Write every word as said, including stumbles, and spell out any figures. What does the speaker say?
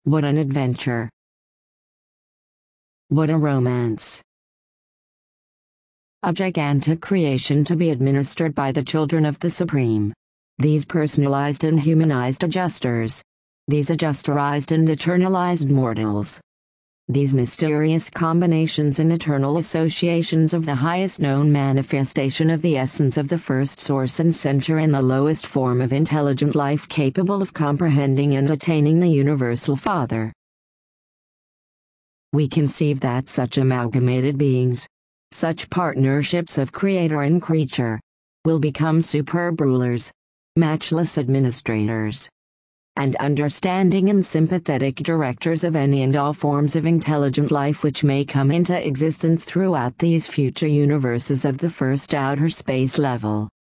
What an adventure! What a romance! A gigantic creation to be administered by the children of the Supreme. These personalized and humanized adjusters. These adjusterized and eternalized mortals. These mysterious combinations and eternal associations of the highest known manifestation of the essence of the first source and center in the lowest form of intelligent life capable of comprehending and attaining the Universal Father. We conceive that such amalgamated beings, such partnerships of creator and creature, will become superb rulers, matchless administrators, and understanding and sympathetic directors of any and all forms of intelligent life which may come into existence throughout these future universes of the first outer space level.